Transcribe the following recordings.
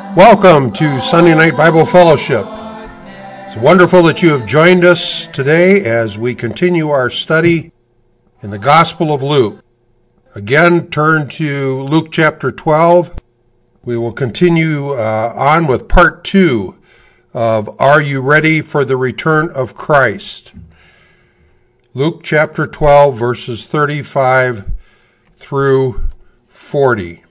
Welcome to Sunday Night Bible Fellowship. It's wonderful that you have joined us today as we continue our study in the Gospel of Luke. Again, turn to Luke chapter 12. We will continue on with part 2 of Are You Ready for the Return of Christ? Luke chapter 12, verses 35 through 40.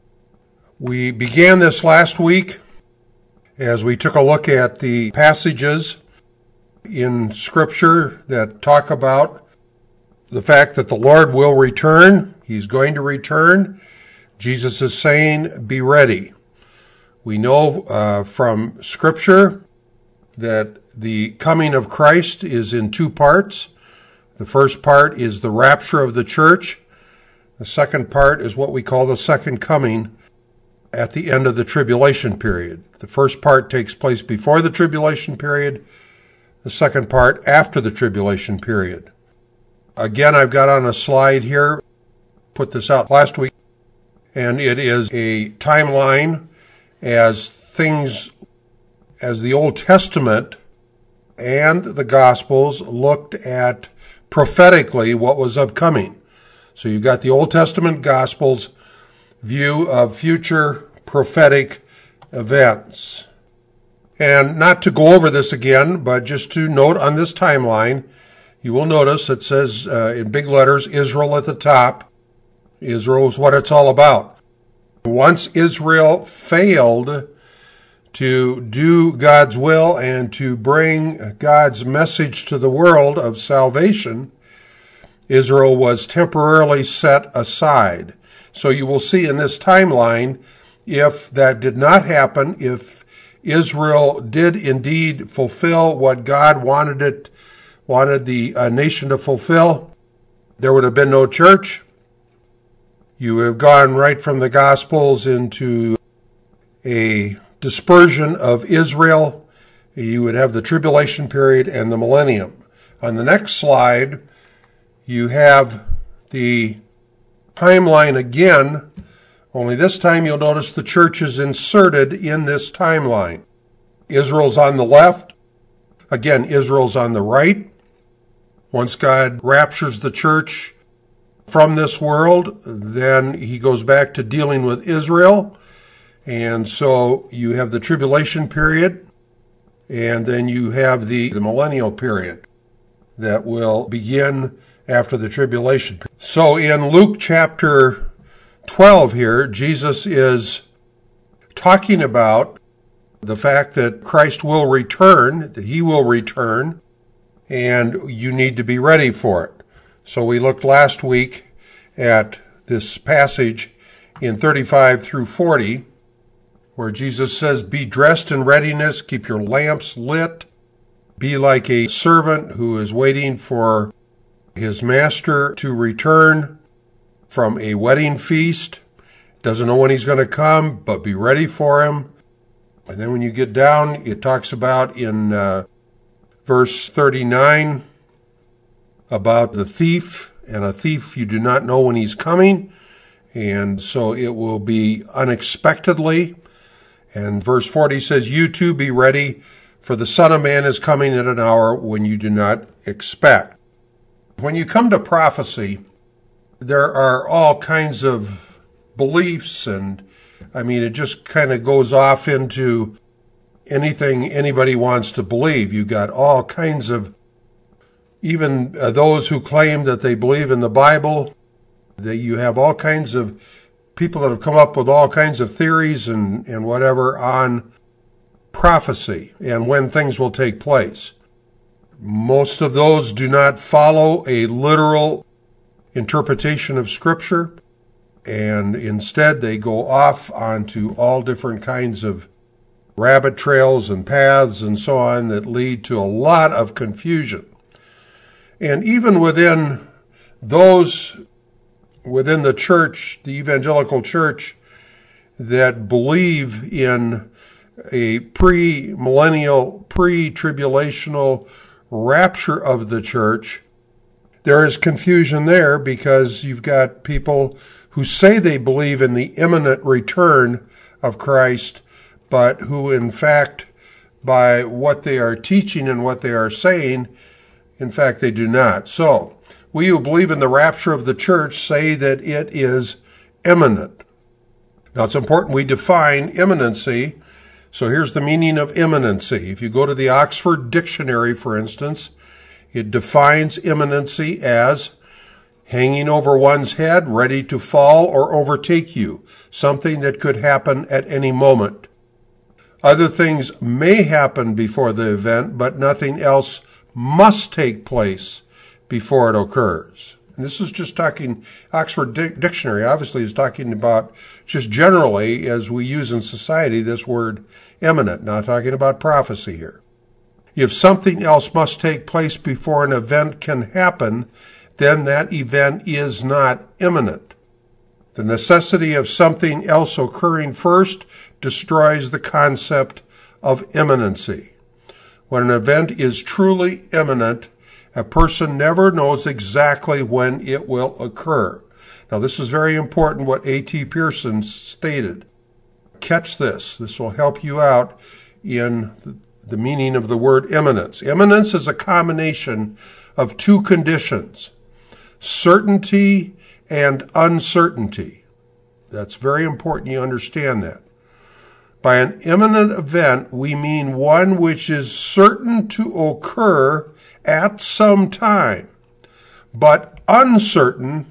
We began this last week as we took a look at the passages in Scripture that talk about the fact that the Lord will return. He's going to return. Jesus is saying, be ready. We know from Scripture that the coming of Christ is in two parts. The first part is the rapture of the church. The second part is what we call the second coming at the end of the tribulation period. The first part takes place before the tribulation period, the second part after the tribulation period. Again, I've got on a slide here, put this out last week, and it is a timeline as the Old Testament and the Gospels looked at prophetically what was upcoming. So you've got the Old Testament Gospels view of future prophetic events. And not to go over this again, but just to note on this timeline, you will notice it says in big letters, Israel at the top. Israel is what it's all about. Once Israel failed to do God's will and to bring God's message to the world of salvation, Israel was temporarily set aside. So you will see in this timeline, if that did not happen, if Israel did indeed fulfill what God wanted the nation to fulfill, there would have been no church. You would have gone right from the Gospels into a dispersion of Israel. You would have the tribulation period and the millennium. On the next slide, you have the timeline again, only this time you'll notice the church is inserted in this timeline. Israel's on the left. Again, Israel's on the right. Once God raptures the church from this world, then he goes back to dealing with Israel. And so you have the tribulation period, and then you have the millennial period that will begin after the tribulation. So in Luke chapter 12 here, Jesus is talking about the fact that Christ will return, that he will return, and you need to be ready for it. So we looked last week at this passage in 35 through 40, where Jesus says, be dressed in readiness, keep your lamps lit, be like a servant who is waiting for his master to return from a wedding feast. Doesn't know when he's going to come, but be ready for him. And then when you get down, it talks about in verse 39 about the thief, and a thief you do not know when he's coming, and so it will be unexpectedly. And verse 40 says, you too be ready, for the Son of Man is coming at an hour when you do not expect. When you come to prophecy, there are all kinds of beliefs, and it just kind of goes off into anything anybody wants to believe. You got all kinds of, even those who claim that they believe in the Bible, that you have all kinds of people that have come up with all kinds of theories and whatever on prophecy and when things will take place. Most of those do not follow a literal interpretation of Scripture, and instead they go off onto all different kinds of rabbit trails and paths and so on that lead to a lot of confusion. And even within those within the church, the evangelical church, that believe in a pre-millennial, pre-tribulational rapture of the church, there is confusion there because you've got people who say they believe in the imminent return of Christ, but who in fact, by what they are teaching and what they are saying, in fact, they do not. So, we who believe in the rapture of the church say that it is imminent. Now, it's important we define imminency. So here's the meaning of imminency. If you go to the Oxford Dictionary, for instance, it defines imminency as hanging over one's head, ready to fall or overtake you, something that could happen at any moment. Other things may happen before the event, but nothing else must take place before it occurs. And this is just talking, Oxford Dictionary obviously is talking about just generally, as we use in society, this word imminent, not talking about prophecy here. If something else must take place before an event can happen, then that event is not imminent. The necessity of something else occurring first destroys the concept of imminency. When an event is truly imminent, a person never knows exactly when it will occur. Now, this is very important what A.T. Pierson stated. Catch this. This will help you out in the meaning of the word imminence. Imminence is a combination of two conditions, certainty and uncertainty. That's very important you understand that. By an imminent event, we mean one which is certain to occur at some time, but uncertain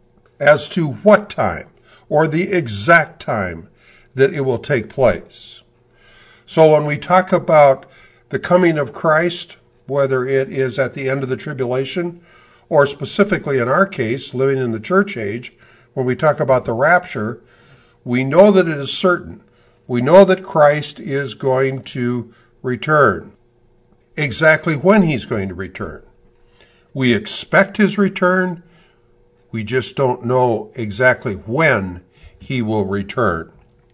as to what time or the exact time that it will take place. So when we talk about the coming of Christ, whether it is at the end of the tribulation, or specifically in our case, living in the church age, when we talk about the rapture, we know that it is certain. We know that Christ is going to return. Exactly when he's going to return. We expect his return. We just don't know exactly when he will return.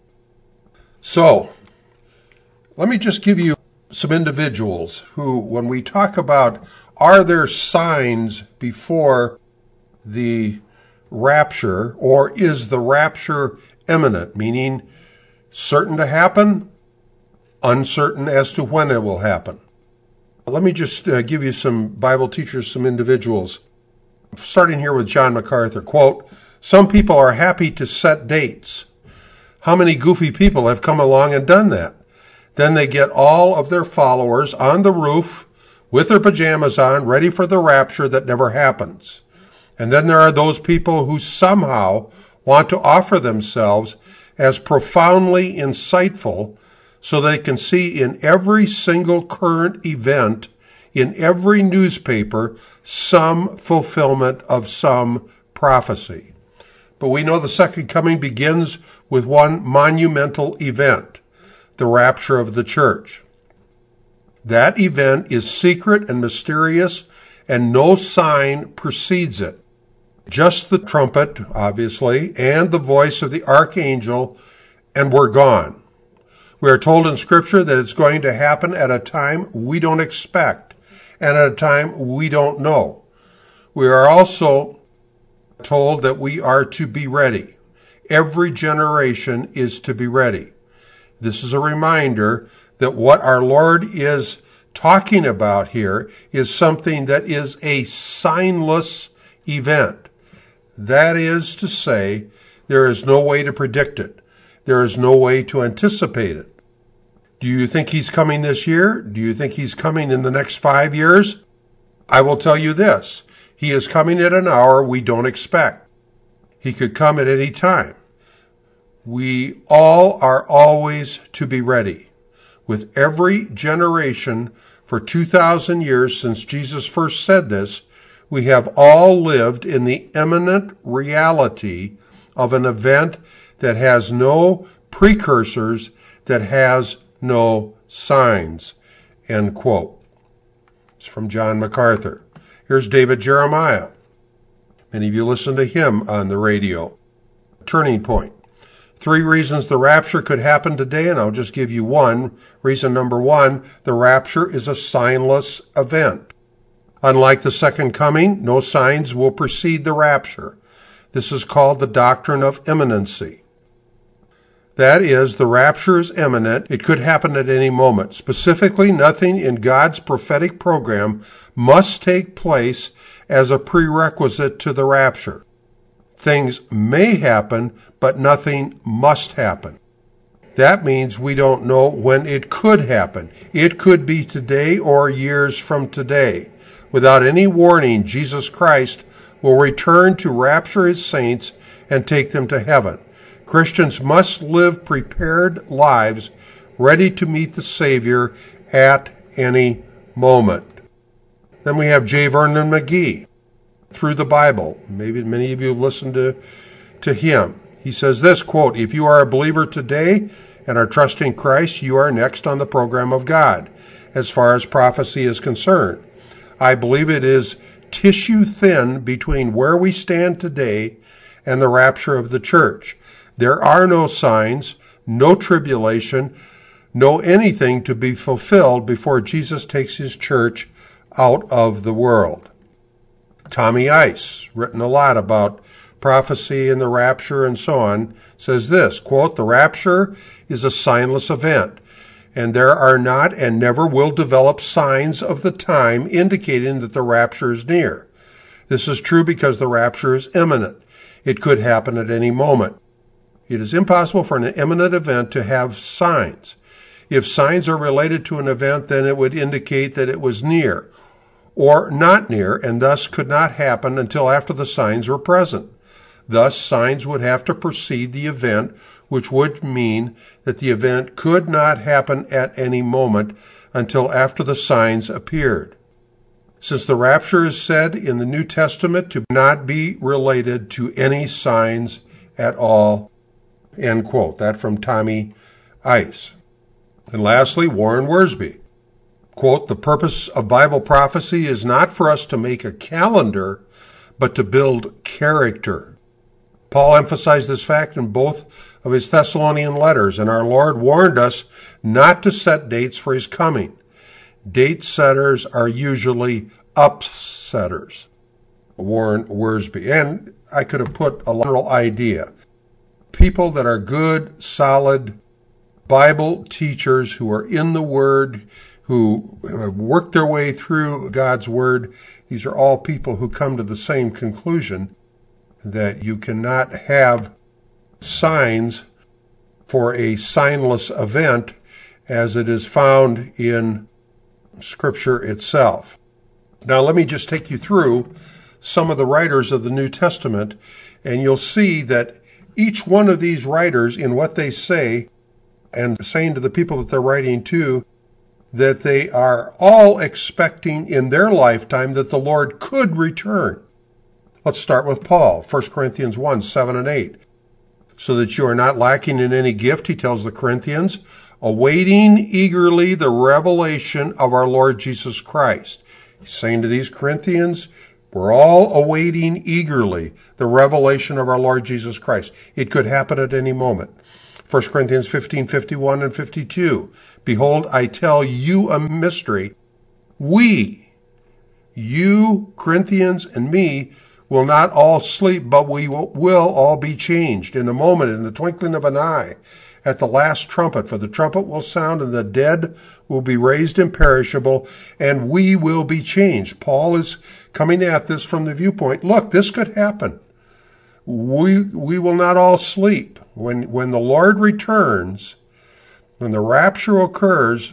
So, let me just give you some individuals who, when we talk about are there signs before the rapture, or is the rapture imminent, meaning certain to happen, uncertain as to when it will happen. Let me just give you some Bible teachers, some individuals. Starting here with John MacArthur, quote, "Some people are happy to set dates. How many goofy people have come along and done that? Then they get all of their followers on the roof with their pajamas on, ready for the rapture that never happens. And then there are those people who somehow want to offer themselves as profoundly insightful so they can see in every single current event, in every newspaper, some fulfillment of some prophecy. But we know the second coming begins with one monumental event, the rapture of the church. That event is secret and mysterious, and no sign precedes it. Just the trumpet, obviously, and the voice of the archangel, and we're gone. We are told in Scripture that it's going to happen at a time we don't expect, and at a time we don't know. We are also told that we are to be ready. Every generation is to be ready. This is a reminder that what our Lord is talking about here is something that is a signless event. That is to say, there is no way to predict it. There is no way to anticipate it. Do you think he's coming this year? Do you think he's coming in the next 5 years? I will tell you this. He is coming at an hour we don't expect. He could come at any time. We all are always to be ready. With every generation for 2,000 years since Jesus first said this, we have all lived in the imminent reality of an event that has no precursors, that has no signs. End quote. It's from John MacArthur. Here's David Jeremiah. Many of you listen to him on the radio. Turning point. 3 reasons the rapture could happen today, and I'll just give you one. Reason number 1, the rapture is a signless event. Unlike the second coming, no signs will precede the rapture. This is called the doctrine of imminency. That is, the rapture is imminent. It could happen at any moment. Specifically, nothing in God's prophetic program must take place as a prerequisite to the rapture. Things may happen, but nothing must happen. That means we don't know when it could happen. It could be today or years from today. Without any warning, Jesus Christ will return to rapture his saints and take them to heaven. Christians must live prepared lives, ready to meet the Savior at any moment. Then we have J. Vernon McGee, Through the Bible. Maybe many of you have listened to him. He says this, quote, "If you are a believer today and are trusting Christ, you are next on the program of God as far as prophecy is concerned. I believe it is tissue thin between where we stand today and the rapture of the church. There are no signs, no tribulation, no anything to be fulfilled before Jesus takes his church out of the world." Tommy Ice, written a lot about prophecy and the rapture and so on, says this, quote, "The rapture is a signless event, and there are not and never will develop signs of the time indicating that the rapture is near. This is true because the rapture is imminent. It could happen at any moment. It is impossible for an imminent event to have signs. If signs are related to an event, then it would indicate that it was near or not near, and thus could not happen until after the signs were present. Thus, signs would have to precede the event, which would mean that the event could not happen at any moment until after the signs appeared. Since the rapture is said in the New Testament to not be related to any signs at all," end quote. That from Tommy Ice. And lastly, Warren Wiersbe, quote, "The purpose of Bible prophecy is not for us to make a calendar, but to build character." Paul emphasized this fact in both of his Thessalonian letters, and our Lord warned us not to set dates for his coming. Date setters are usually upsetters. Warren Wiersbe. And I could have put a general idea. People that are good, solid Bible teachers who are in the Word, who have worked their way through God's Word, these are all people who come to the same conclusion, that you cannot have signs for a signless event as it is found in Scripture itself. Now let me just take you through some of the writers of the New Testament, and you'll see that each one of these writers, in what they say, and saying to the people that they're writing to, that they are all expecting in their lifetime that the Lord could return. Let's start with Paul, 1 Corinthians 1, 7 and 8. "So that you are not lacking in any gift," he tells the Corinthians, "awaiting eagerly the revelation of our Lord Jesus Christ." He's saying to these Corinthians, we're all awaiting eagerly the revelation of our Lord Jesus Christ. It could happen at any moment. 1 Corinthians 15, 51 and 52. "Behold, I tell you a mystery. We, you, Corinthians, and me, will not all sleep, but we will all be changed in a moment, in the twinkling of an eye, at the last trumpet. For the trumpet will sound, and the dead will be raised imperishable, and we will be changed." Paul is coming at this from the viewpoint, look, this could happen. We will not all sleep. When the Lord returns, when the rapture occurs,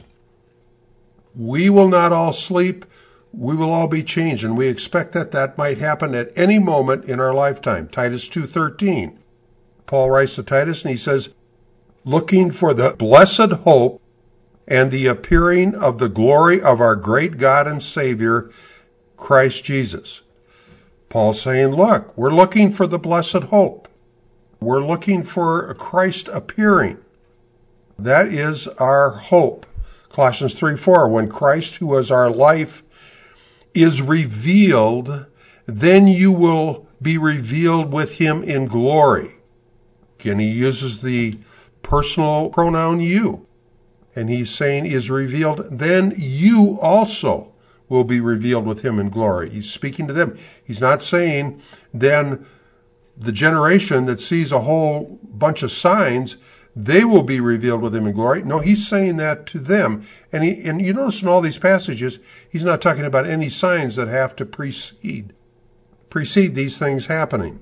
we will not all sleep. We will all be changed, and we expect that might happen at any moment in our lifetime. Titus 2:13. Paul writes to Titus, and he says, "Looking for the blessed hope and the appearing of the glory of our great God and Savior, Christ Jesus." Paul's saying, look, we're looking for the blessed hope. We're looking for Christ appearing. That is our hope. Colossians 3:4, "When Christ, who is our life, is revealed, then you will be revealed with him in glory." Again, he uses the personal pronoun you. And he's saying is revealed, then you also will be revealed with him in glory. He's speaking to them. He's not saying then the generation that sees a whole bunch of signs, they will be revealed with him in glory. No, he's saying that to them. And you notice in all these passages, he's not talking about any signs that have to precede these things happening,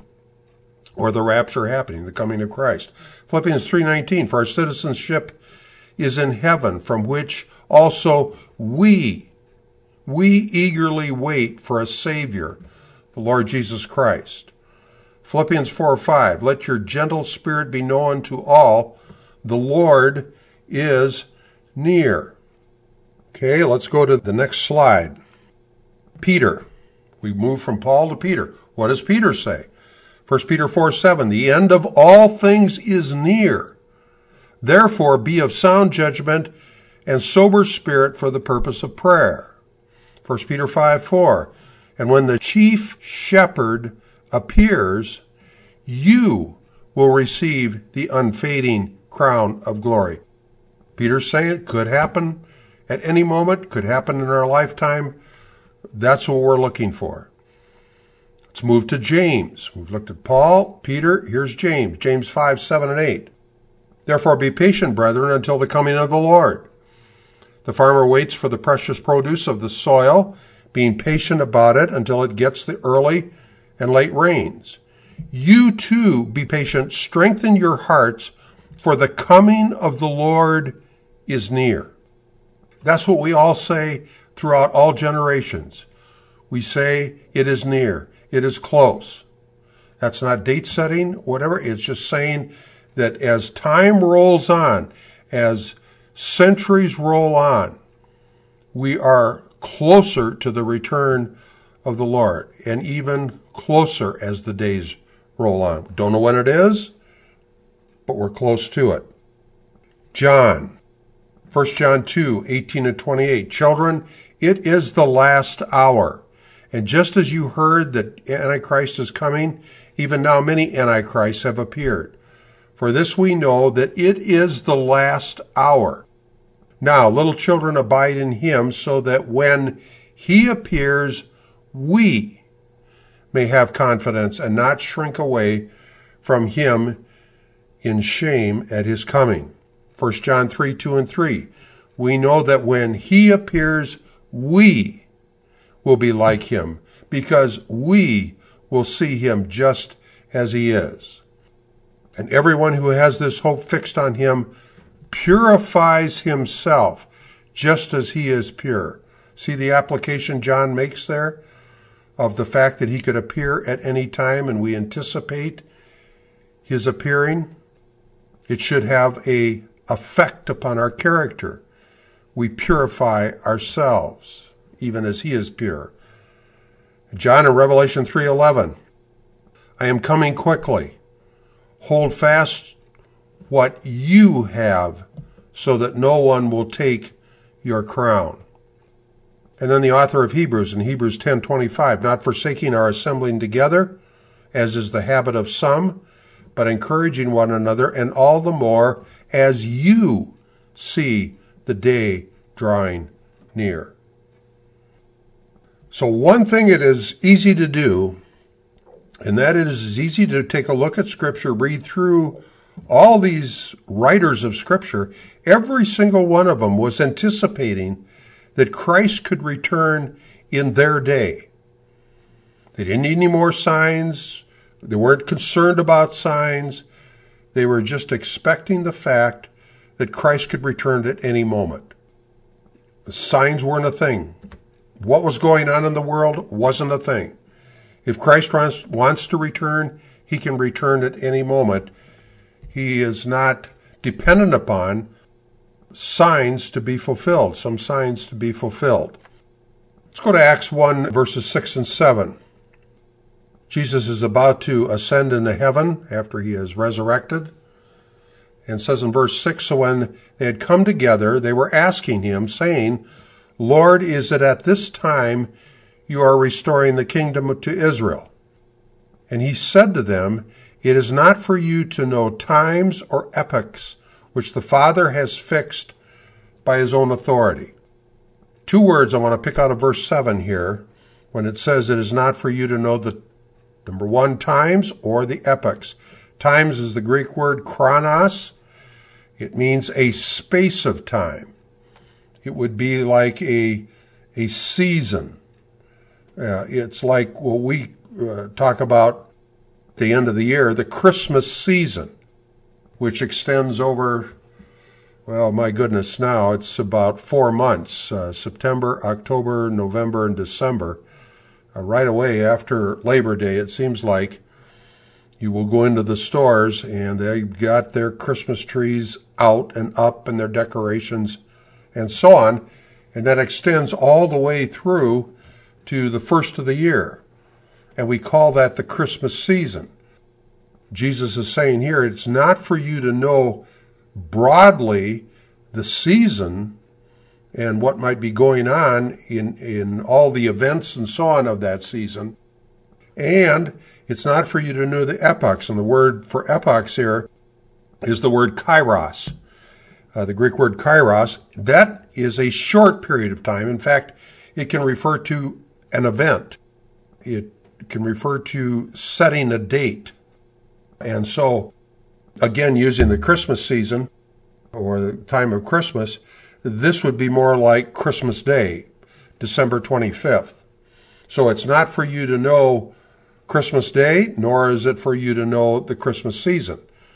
or the rapture happening, the coming of Christ. Philippians 3:19, for our citizenship is in heaven, from which also we eagerly wait for a Savior, the Lord Jesus Christ. Philippians 4:5, let your gentle spirit be known to all, the Lord is near. Okay, let's go to the next slide. Peter. We move from Paul to Peter. What does Peter say? 1 Peter 4:7, the end of all things is near. Therefore be of sound judgment and sober spirit for the purpose of prayer. 1 Peter 5:4, and when the chief shepherd appears, you will receive the unfading crown of glory. Peter's saying it could happen at any moment, could happen in our lifetime. That's what we're looking for. Let's move to James. We've looked at Paul, Peter, here's James. James 5:7 and 8. Therefore be patient, brethren, until the coming of the Lord. The farmer waits for the precious produce of the soil, being patient about it until it gets the early and late rains. You too be patient, strengthen your hearts, for the coming of the Lord is near. That's what we all say throughout all generations. We say it is near, it is close. That's not date setting, whatever. It's just saying that as time rolls on, as centuries roll on, we are closer to the return of the Lord, and even closer as the days roll on. Don't know when it is, but we're close to it. John, 1 John 2:18 and 28. Children, it is the last hour. And just as you heard that Antichrist is coming, even now many Antichrists have appeared. For this we know that it is the last hour. Now, little children, abide in him, so that when he appears, we may have confidence and not shrink away from him in shame at his coming. 1 John 3:2 and 3. We know that when he appears, we will be like him, because we will see him just as he is. And everyone who has this hope fixed on him purifies himself just as he is pure. See the application John makes there of the fact that he could appear at any time, and we anticipate his appearing. It should have an effect upon our character. We purify ourselves, even as he is pure. John in Revelation 3:11, I am coming quickly. Hold fast what you have, so that no one will take your crown. And then the author of Hebrews in Hebrews 10:25, not forsaking our assembling together, as is the habit of some, but encouraging one another, and all the more as you see the day drawing near. So one thing it is easy to do, and that it is easy to take a look at Scripture, read through all these writers of Scripture. Every single one of them was anticipating that Christ could return in their day. They didn't need any more signs. They weren't concerned about signs. They were just expecting the fact that Christ could return at any moment. The signs weren't a thing. What was going on in the world wasn't a thing. If Christ wants to return, he can return at any moment. He is not dependent upon signs to be fulfilled, some signs to be fulfilled. Let's go to Acts 1, verses 6 and 7. Jesus is about to ascend into heaven after he is resurrected. And says in verse 6, so when they had come together, they were asking him, saying, Lord, is it at this time you are restoring the kingdom to Israel? And he said to them, it is not for you to know times or epochs which the Father has fixed by his own authority. Two words I want to pick out of verse 7 here, when it says it is not for you to know the, number one, times or the epochs. Times is the Greek word chronos. It means a space of time. It would be like a season. It's like what we talk about at the end of the year, the Christmas season, which extends over, well, my goodness, now it's about 4 months, September, October, November, and December. Right away after Labor Day, it seems like you will go into the stores and they've got their Christmas trees out and up and their decorations and so on. And that extends all the way through to the first of the year. And we call that the Christmas season. Jesus is saying here, it's not for you to know broadly the season and what might be going on in all the events and so on of that season. And it's not for you to know the epochs. And the word for epochs here is the word kairos. The Greek word kairos, that is a short period of time. In fact, it can refer to an event. It can refer to setting a date. And so, again, using the Christmas season or the time of Christmas, this would be more like Christmas Day, December 25th. So it's not for you to know Christmas Day, nor is it for you to know the Christmas season.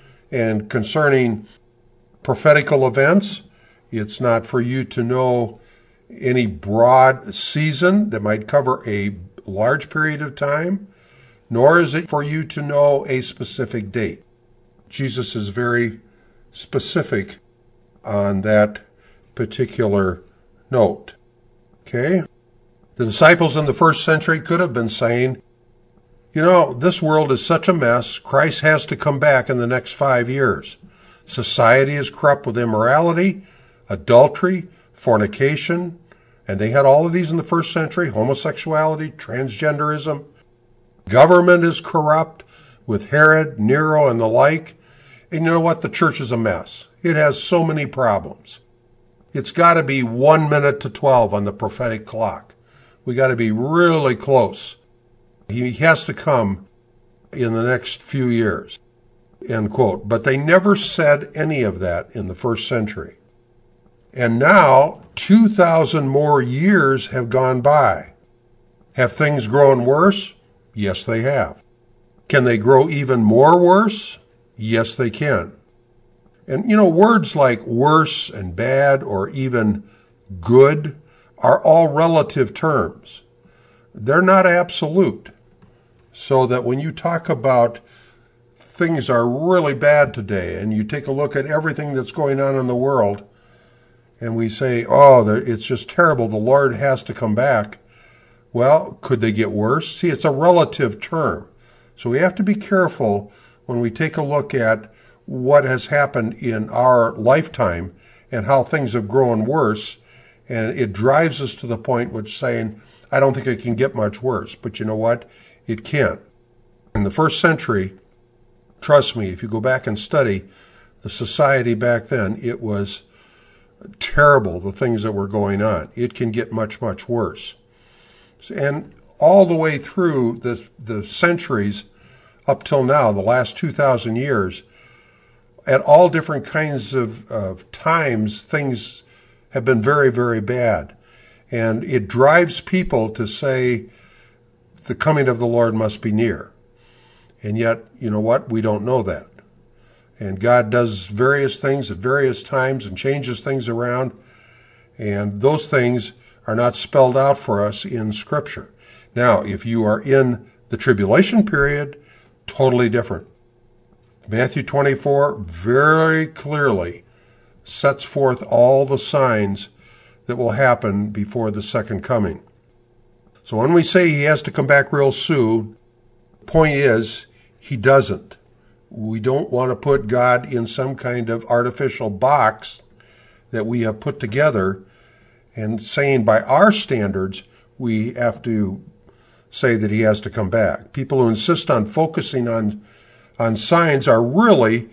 And concerning prophetical events, it's not for you to know any broad season that might cover a large period of time, nor is it for you to know a specific date. Jesus is very specific on that particular note. Okay? The disciples in the first century could have been saying, you know, this world is such a mess, Christ has to come back in the next 5 years. Society is corrupt with immorality, adultery, fornication, and they had all of these in the first century, homosexuality, transgenderism. Government is corrupt with Herod, Nero, and the like. And you know what? The church is a mess. It has so many problems. It's got to be 1 minute to 12 on the prophetic clock. We got to be really close. He has to come in the next few years, end quote. But they never said any of that in the first century. And now, 2,000 more years have gone by. Have things grown worse? Yes, they have. Can they grow even more worse? Yes, they can. And, you know, words like worse and bad or even good are all relative terms. They're not absolute. So that when you talk about things are really bad today and you take a look at everything that's going on in the world and we say, oh, it's just terrible, the Lord has to come back. Well, could they get worse? See, it's a relative term. So we have to be careful when we take a look at what has happened in our lifetime and how things have grown worse. And it drives us to the point which saying, I don't think it can get much worse. But you know what? It can. In the first century, trust me, if you go back and study the society back then, it was terrible, the things that were going on. It can get much, much worse. And all the way through the centuries up till now, the last 2,000 years, at all different kinds of times, things have been very, very bad. And it drives people to say the coming of the Lord must be near. And yet, you know what? We don't know that. And God does various things at various times and changes things around. And those things are not spelled out for us in Scripture. Now, if you are in the tribulation period, totally different. Matthew 24 very clearly sets forth all the signs that will happen before the second coming. So when we say he has to come back real soon, the point is he doesn't. We don't want to put God in some kind of artificial box that we have put together and saying by our standards we have to say that he has to come back. People who insist on focusing on signs are really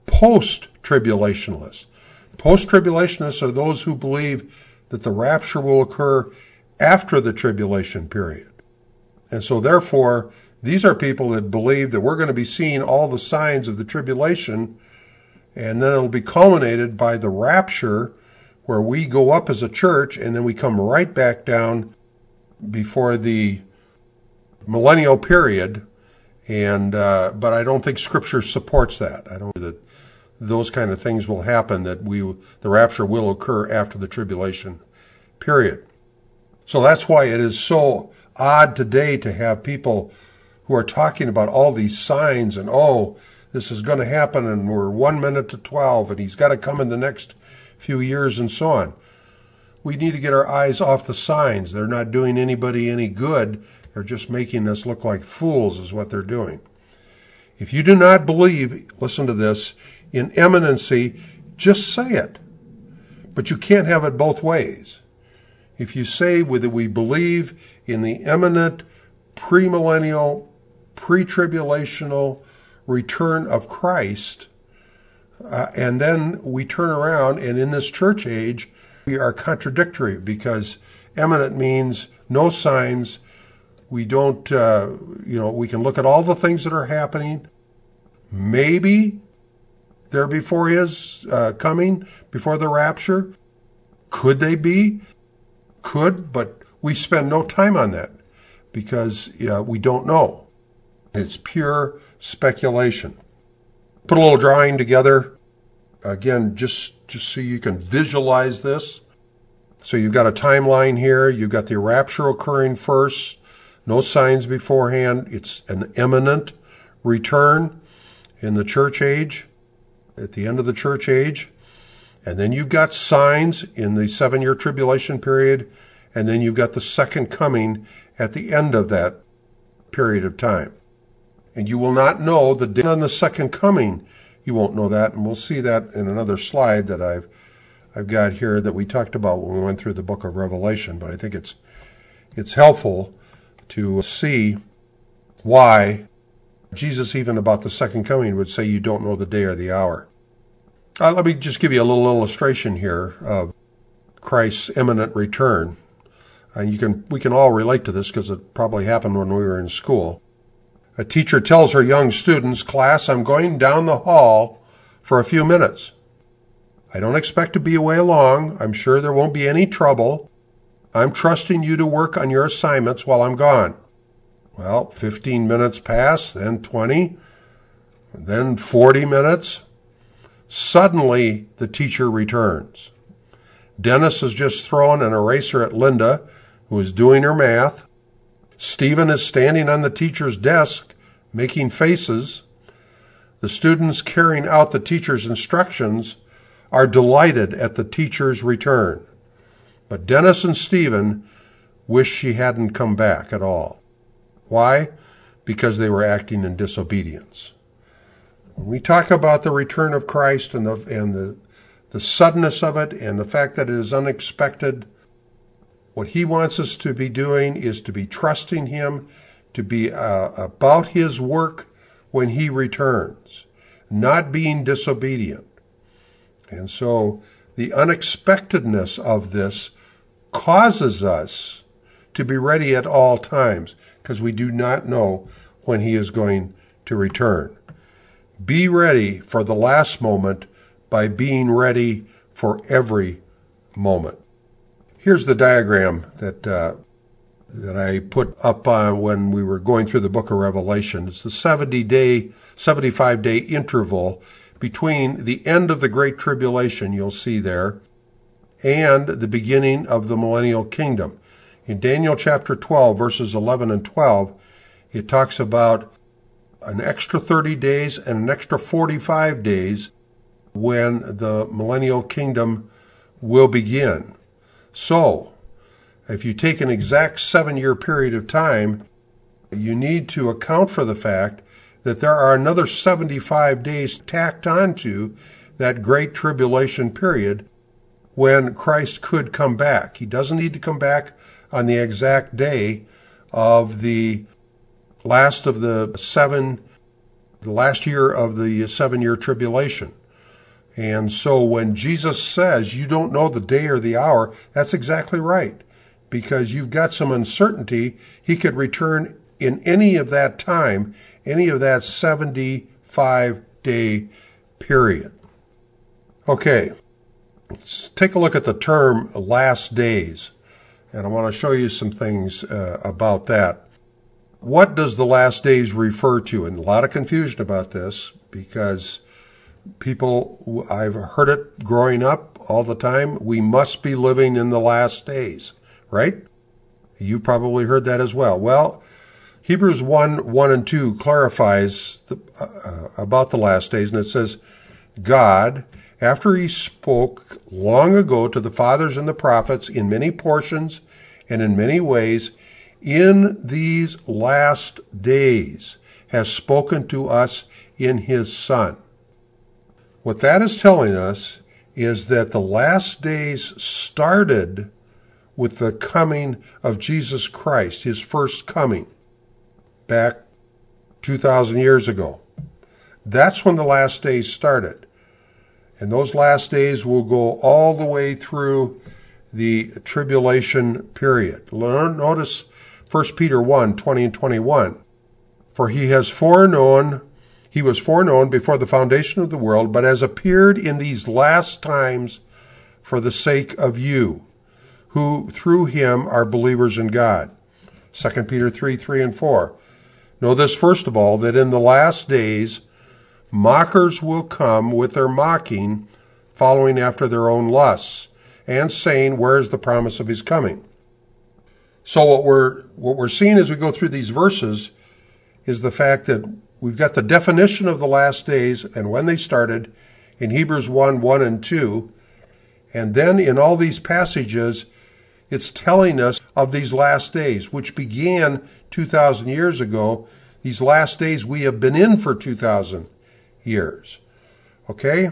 post-tribulationists. Post-tribulationists are those who believe that the rapture will occur after the tribulation period. And so therefore, these are people that believe that we're going to be seeing all the signs of the tribulation And then it'll be culminated by the rapture, where we go up as a church and then we come right back down before the millennial period. And but I don't think Scripture supports that. I don't think that those kind of things will happen, that the rapture will occur after the tribulation period. So that's why it is so odd today to have people who are talking about all these signs and, oh, this is going to happen and we're 1 minute to 12 and he's got to come in the next few years and so on. We need to get our eyes off the signs. They're not doing anybody any good. They're just making us look like fools is what they're doing. If you do not believe, listen to this, in imminency, just say it. But you can't have it both ways. If you say that we believe in the imminent, premillennial, pre-tribulational return of Christ, and then we turn around and in this church age, we are contradictory, because imminent means no signs. We don't, we can look at all the things that are happening. Maybe they're before his coming, before the rapture. Could they be? Could, but we spend no time on that because we don't know. It's pure speculation. Put a little drawing together. Again, just so you can visualize this. So you've got a timeline here. You've got the rapture occurring first. No signs beforehand. It's an imminent return in the church age, at the end of the church age. And then you've got signs in the 7-year tribulation period. And then you've got the second coming at the end of that period of time. And you will not know the day on the second coming. You won't know that. And we'll see that in another slide that I've got here that we talked about when we went through the book of Revelation. But I think it's helpful to see why Jesus, even about the second coming, would say you don't know the day or the hour. Let me just give you a little illustration here of Christ's imminent return. And we can all relate to this because it probably happened when we were in school. A teacher tells her young students, "Class, I'm going down the hall for a few minutes. I don't expect to be away long. I'm sure there won't be any trouble. I'm trusting you to work on your assignments while I'm gone." Well, 15 minutes pass, then 20, then 40 minutes. Suddenly, the teacher returns. Dennis has just thrown an eraser at Linda, who is doing her math. Stephen is standing on the teacher's desk, making faces. The students carrying out the teacher's instructions are delighted at the teacher's return. But Dennis and Stephen wish she hadn't come back at all. Why? Because they were acting in disobedience. When we talk about the return of Christ and the suddenness of it and the fact that it is unexpected, what he wants us to be doing is to be trusting him, to be about his work when he returns, not being disobedient. And so the unexpectedness of this causes us to be ready at all times because we do not know when he is going to return. Be ready for the last moment by being ready for every moment. Here's the diagram that I put up when we were going through the book of Revelation. It's the 75-day interval between the end of the Great Tribulation, you'll see there, and the beginning of the millennial kingdom. In Daniel chapter 12, verses 11 and 12, it talks about an extra 30 days and an extra 45 days when the millennial kingdom will begin. So, if you take an exact 7-year period of time, you need to account for the fact that there are another 75 days tacked onto that Great Tribulation period when Christ could come back. He doesn't need to come back on the exact day of the last year of the 7-year tribulation. And so when Jesus says you don't know the day or the hour, that's exactly right. Because you've got some uncertainty. He could return in any of that time, any of that 75-day period. Okay, let's take a look at the term last days, and I want to show you some things about that. What does the last days refer to? And a lot of confusion about this because people, I've heard it growing up all the time, we must be living in the last days, right? You probably heard that as well. Well, Hebrews 1 and 2 clarifies about the last days, and it says, God, after he spoke long ago to the fathers and the prophets in many portions and in many ways, in these last days has spoken to us in his Son. What that is telling us is that the last days started with the coming of Jesus Christ, his first coming, back 2,000 years ago. That's when the last days started. And those last days will go all the way through the tribulation period. Notice 1 Peter 1, 20 and 21. For he was foreknown before the foundation of the world, but has appeared in these last times for the sake of you, who through him are believers in God. 2 Peter 3, 3 and 4. Know this first of all, that in the last days mockers will come with their mocking, following after their own lusts, and saying, where is the promise of his coming? So what we're seeing as we go through these verses is the fact that we've got the definition of the last days and when they started in Hebrews 1, 1 and 2. And then in all these passages, it's telling us of these last days, which began 2,000 years ago. These last days we have been in for 2,000 years. Okay?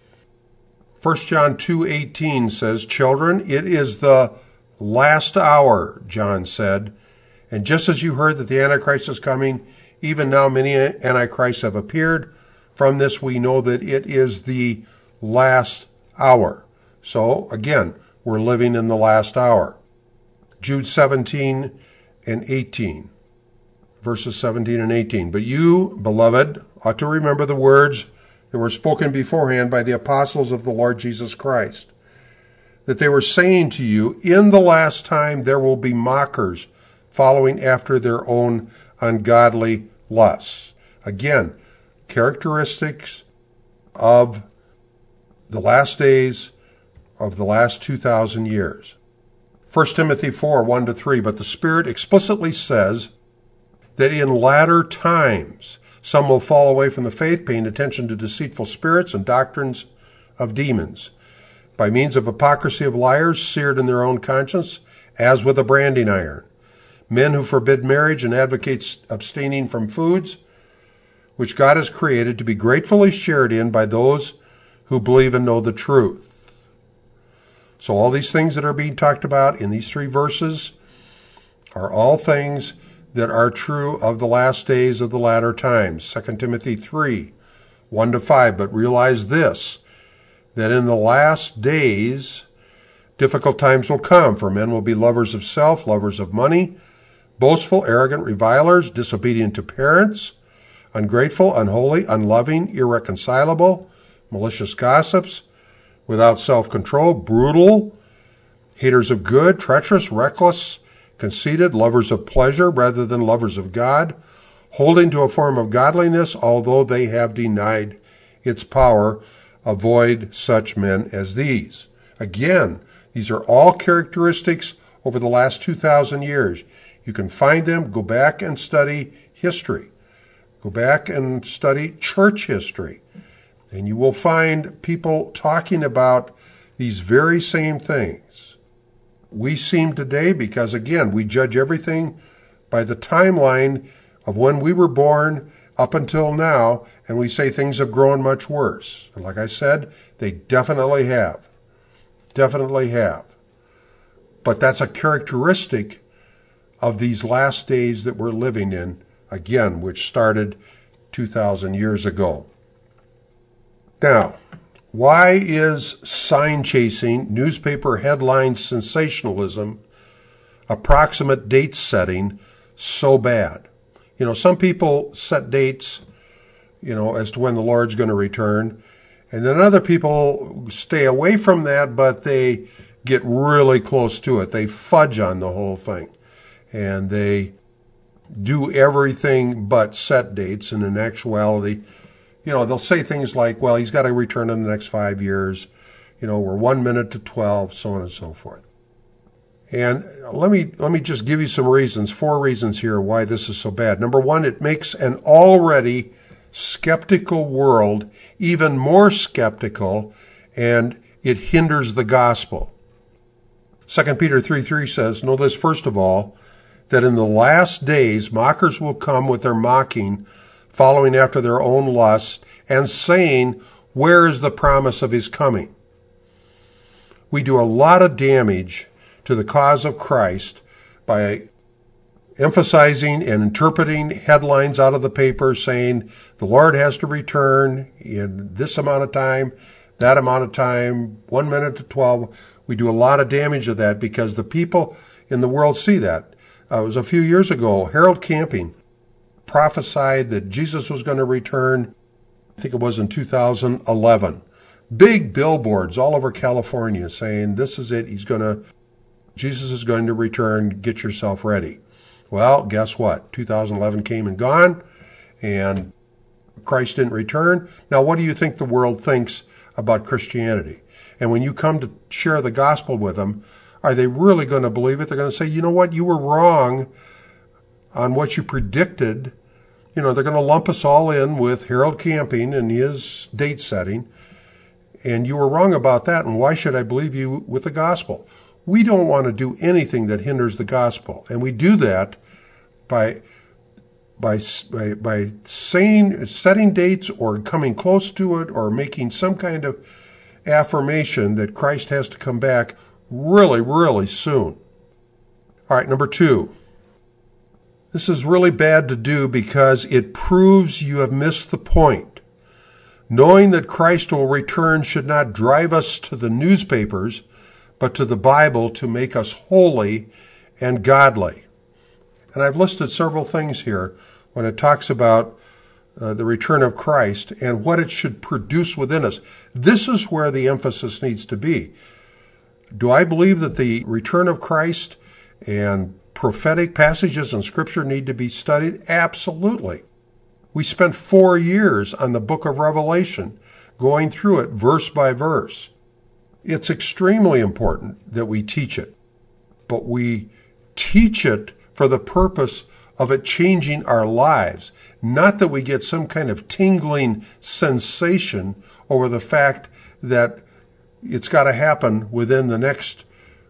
1 John 2:18 says, children, it is the last hour, John said. And just as you heard that the Antichrist is coming, even now many Antichrists have appeared. From this we know that it is the last hour. So, again, we're living in the last hour. Jude 17 and 18, verses 17 and 18. But you, beloved, ought to remember the words that were spoken beforehand by the apostles of the Lord Jesus Christ, that they were saying to you, in the last time there will be mockers following after their own ungodly lusts. Again, characteristics of the last days of the last 2,000 years. 1 Timothy 4, 1 to 3, but the Spirit explicitly says that in latter times some will fall away from the faith, paying attention to deceitful spirits and doctrines of demons, by means of hypocrisy of liars, seared in their own conscience, as with a branding iron. Men who forbid marriage and advocate abstaining from foods which God has created to be gratefully shared in by those who believe and know the truth. So all these things that are being talked about in these 3 verses are all things that are true of the last days of the latter times. 2 Timothy 3, 1 to 5. But realize this, that in the last days difficult times will come, for men will be lovers of self, lovers of money, boastful, arrogant, revilers, disobedient to parents, ungrateful, unholy, unloving, irreconcilable, malicious gossips, without self-control, brutal, haters of good, treacherous, reckless, conceited, lovers of pleasure rather than lovers of God, holding to a form of godliness, although they have denied its power. Avoid such men as these. Again, these are all characteristics over the last 2,000 years. You can find them. Go back and study history. Go back and study church history. And you will find people talking about these very same things. We seem today, because again, we judge everything by the timeline of when we were born up until now, and we say things have grown much worse. And like I said, they definitely have. Definitely have. But that's a characteristic of these last days that we're living in, again, which started 2,000 years ago. Now, why is sign chasing, newspaper headline sensationalism, approximate date setting so bad? You know, some people set dates, as to when the Lord's going to return, And then other people stay away from that, but they get really close to it. They fudge on the whole thing. And they do everything but set dates. And in actuality, they'll say things like, well, he's got to return in the next 5 years. We're 1 minute to 12, so on and so forth. And let me just give you some reasons, 4 reasons here why this is so bad. Number one, it makes an already skeptical world even more skeptical, and it hinders the gospel. 2 Peter 3:3 says, know this first of all, that in the last days mockers will come with their mocking, following after their own lusts, and saying, where is the promise of his coming? We do a lot of damage to the cause of Christ by emphasizing and interpreting headlines out of the paper saying the Lord has to return in this amount of time, that amount of time, 1 minute to 12. We do a lot of damage to that because the people in the world see that. It was a few years ago, Harold Camping prophesied that Jesus was going to return, I think it was in 2011. Big billboards all over California saying, this is it, Jesus is going to return, get yourself ready. Well, guess what? 2011 came and gone, and Christ didn't return. Now, what do you think the world thinks about Christianity? And when you come to share the gospel with them, are they really going to believe it? They're going to say, you know what, you were wrong on what you predicted. They're going to lump us all in with Harold Camping and his date setting, and you were wrong about that, and why should I believe you with the gospel? We don't want to do anything that hinders the gospel, and we do that by setting dates or coming close to it or making some kind of affirmation that Christ has to come back really, really soon. All right, number 2. This is really bad to do because it proves you have missed the point. Knowing that Christ will return should not drive us to the newspapers, but to the Bible to make us holy and godly. And I've listed several things here when it talks about the return of Christ and what it should produce within us. This is where the emphasis needs to be. Do I believe that the return of Christ and prophetic passages in Scripture need to be studied? Absolutely. We spent 4 years on the book of Revelation, going through it verse by verse. It's extremely important that we teach it, but we teach it for the purpose of it changing our lives, not that we get some kind of tingling sensation over the fact that it's got to happen within the next,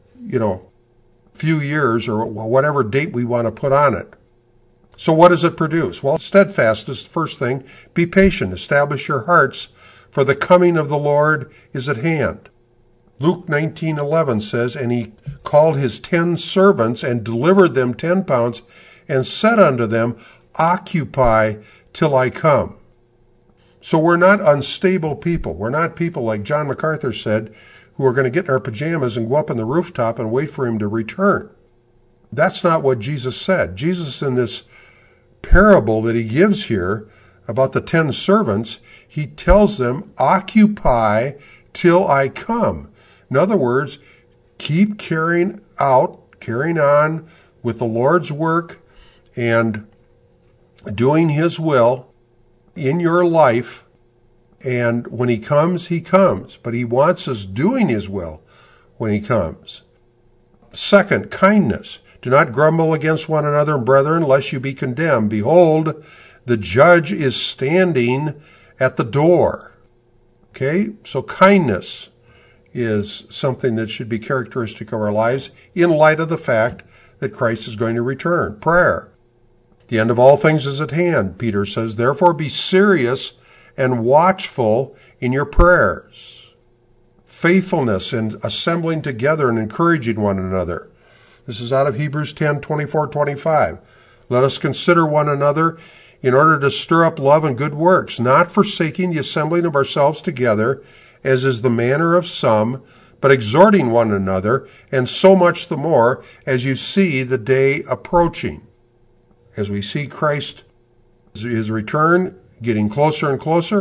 few years or whatever date we want to put on it. So what does it produce? Well, steadfast is the first thing. Be patient. Establish your hearts, for the coming of the Lord is at hand. Luke 19:11 says, and he called his 10 servants and delivered them 10 pounds and said unto them, occupy till I come. So we're not unstable people. We're not people like John MacArthur said, who are going to get in our pajamas and go up on the rooftop and wait for him to return. That's not what Jesus said. Jesus, in this parable that he gives here about the 10 servants, he tells them, occupy till I come. In other words, keep carrying on with the Lord's work and doing his will in your life. And when he comes, he comes. But he wants us doing his will when he comes. Second, kindness. Do not grumble against one another, brethren, lest you be condemned. Behold, the judge is standing at the door. Okay, so kindness is something that should be characteristic of our lives in light of the fact that Christ is going to return. Prayer. The end of all things is at hand, Peter says. Therefore be serious and watchful in your prayers. Faithfulness in assembling together and encouraging one another. This is out of Hebrews 10:24-25. Let us consider one another in order to stir up love and good works, not forsaking the assembling of ourselves together, as is the manner of some, but exhorting one another, and so much the more as you see the day approaching. As we see Christ, his return, getting closer and closer,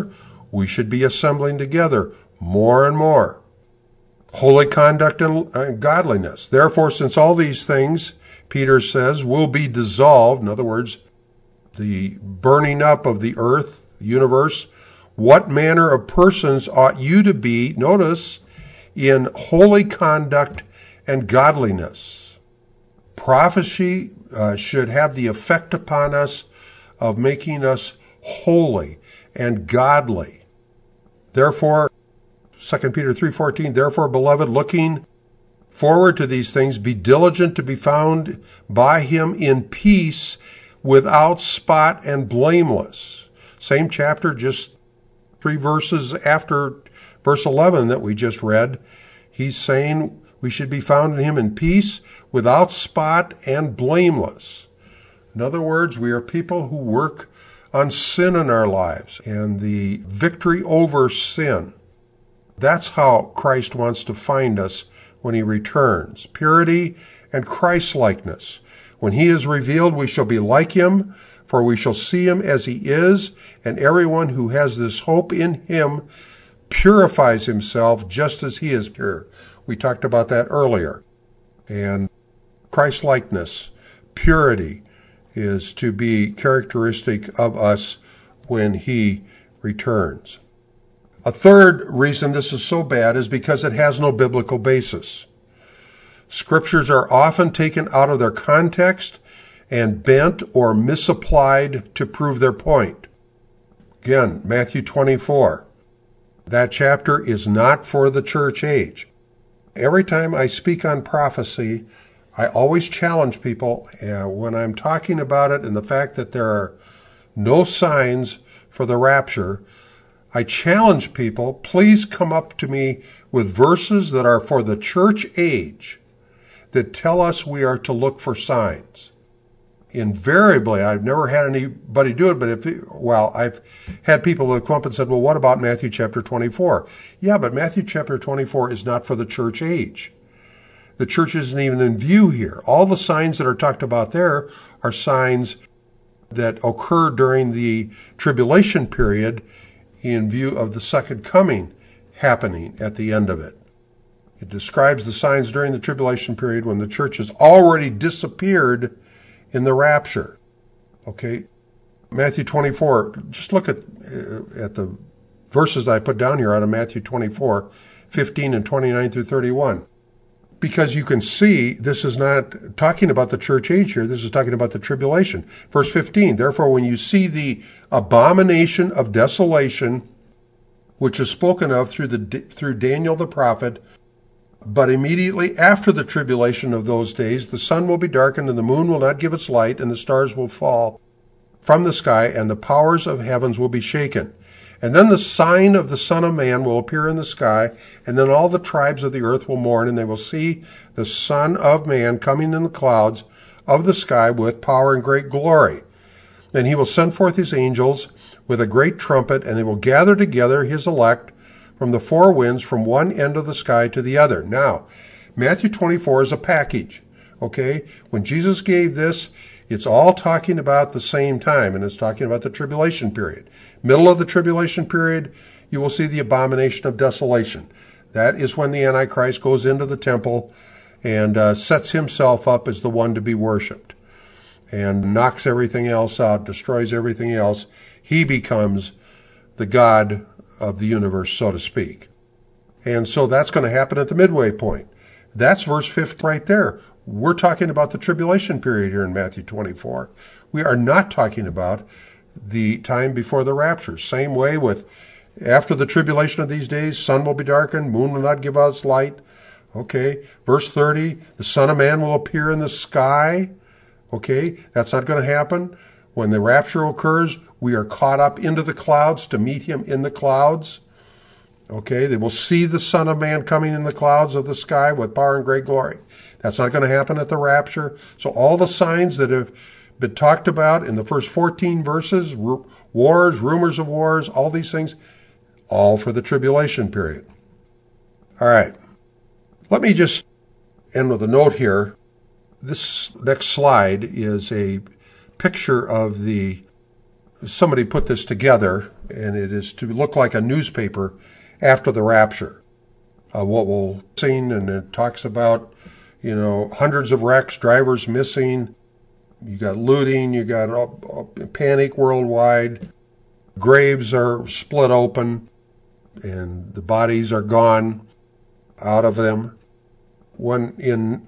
we should be assembling together more and more. Holy conduct and godliness. Therefore, since all these things, Peter says, will be dissolved, in other words, the burning up of the earth, the universe, what manner of persons ought you to be, notice, in holy conduct and godliness? Prophecy should have the effect upon us of making us holy and godly. Therefore, 2 Peter 3:14, therefore, beloved, looking forward to these things, be diligent to be found by him in peace, without spot and blameless. Same chapter, just 3 verses after verse 11 that we just read. He's saying we should be found in him in peace, without spot and blameless. In other words, we are people who work on sin in our lives and the victory over sin. That's how Christ wants to find us when he returns. Purity and Christ-likeness. When he is revealed, we shall be like him, for we shall see him as he is, and everyone who has this hope in him purifies himself just as he is pure. We talked about that earlier. And Christ-likeness, purity, is to be characteristic of us when he returns. A third reason this is so bad is because it has no biblical basis. Scriptures are often taken out of their context and bent or misapplied to prove their point. Again, Matthew 24. That chapter is not for the church age. Every time I speak on prophecy, I always challenge people when I'm talking about it and the fact that there are no signs for the rapture. I challenge people, please come up to me with verses that are for the church age that tell us we are to look for signs. Invariably, I've never had anybody do it, but I've had people that come up and said, well, what about Matthew chapter 24? Yeah, but Matthew chapter 24 is not for the church age. The church isn't even in view here. All the signs that are talked about there are signs that occur during the tribulation period in view of the second coming happening at the end of it. It describes the signs during the tribulation period when the church has already disappeared in the rapture. Okay, Matthew 24, just look at the verses that I put down here out of Matthew 24, 15 and 29 through 31. Because you can see this is not talking about the church age here. This is talking about the tribulation. Verse 15, therefore, when you see the abomination of desolation, which is spoken of through Daniel the prophet, but immediately after the tribulation of those days, the sun will be darkened, and the moon will not give its light, and the stars will fall from the sky, and the powers of heavens will be shaken. And then the sign of the Son of Man will appear in the sky, and then all the tribes of the earth will mourn, and they will see the Son of Man coming in the clouds of the sky with power and great glory. And he will send forth his angels with a great trumpet, and they will gather together his elect from the four winds, from one end of the sky to the other. Now, Matthew 24 is a package, okay? When Jesus gave this, it's all talking about the same time, and it's talking about the tribulation period. Middle of the tribulation period, you will see the abomination of desolation. That is when the Antichrist goes into the temple and sets himself up as the one to be worshipped and knocks everything else out, destroys everything else. He becomes the God of the universe, so to speak. And so that's going to happen at the midway point. That's verse 5 right there. We're talking about the tribulation period here in Matthew 24. We are not talking about the time before the rapture. Same way with after the tribulation of these days, sun will be darkened, moon will not give out its light. Okay, verse 30, the Son of Man will appear in the sky. Okay, that's not going to happen. When the rapture occurs, we are caught up into the clouds to meet him in the clouds. Okay, they will see the Son of Man coming in the clouds of the sky with power and great glory. That's not going to happen at the rapture. So all the signs that have been talked about in the first 14 verses, wars, rumors of wars, all these things, all for the tribulation period. All right, let me just end with a note here. This next slide is a picture of the somebody put this together, and it is to look like a newspaper after the rapture. What we'll see, and it talks about, hundreds of wrecks, drivers missing. You got looting, you got panic worldwide. Graves are split open, and the bodies are gone out of them. When in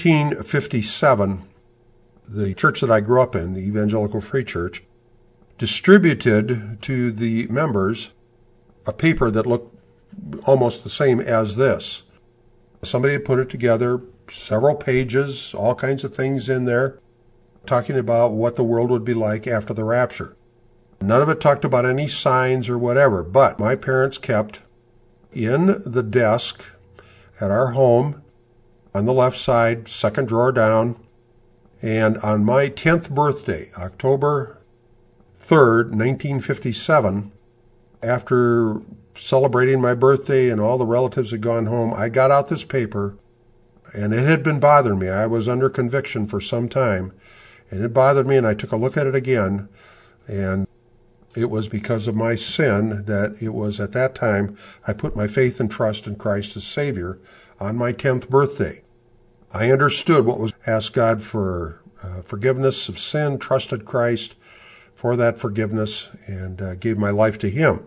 1957, the church that I grew up in, the Evangelical Free Church, distributed to the members a paper that looked almost the same as this. Somebody had put it together, several pages, all kinds of things in there, talking about what the world would be like after the rapture. None of it talked about any signs or whatever, but my parents kept in the desk at our home, on the left side, second drawer down, and on my 10th birthday, October 3rd, 1957, after celebrating my birthday and all the relatives had gone home, I got out this paper, and it had been bothering me. I was under conviction for some time, and it bothered me, and I took a look at it again, and it was because of my sin that it was at that time I put my faith and trust in Christ as Savior on my 10th birthday. I understood what was asked God for forgiveness of sin, trusted Christ for that forgiveness, and gave my life to Him.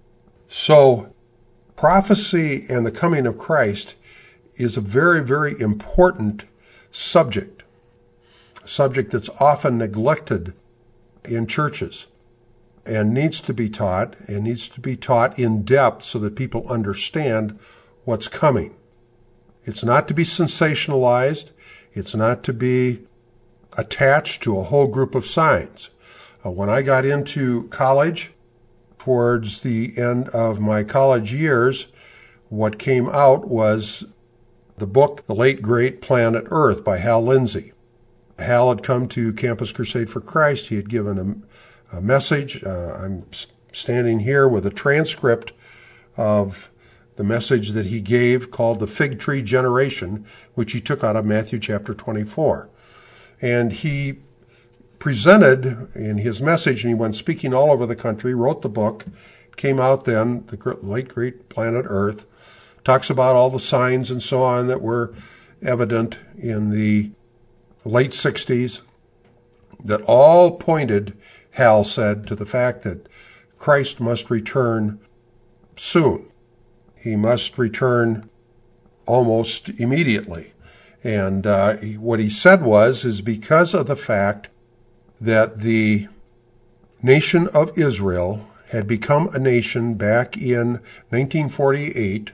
So prophecy and the coming of Christ is a very, very important subject, a subject that's often neglected in churches and needs to be taught, and needs to be taught in depth so that people understand what's coming. It's not to be sensationalized. It's not to be attached to a whole group of signs. When I got into college, towards the end of my college years, what came out was the book, The Late Great Planet Earth by Hal Lindsey. Hal had come to Campus Crusade for Christ. He had given a message. I'm standing here with a transcript of the message that he gave called the Fig Tree Generation, which he took out of Matthew chapter 24. And he presented in his message, and he went speaking all over the country, wrote the book, came out then, The Late Great Planet Earth, talks about all the signs and so on that were evident in the late 60s, that all pointed, Hal said, to the fact that Christ must return soon. He must return almost immediately. And what he said is because of the fact that the nation of Israel had become a nation back in 1948,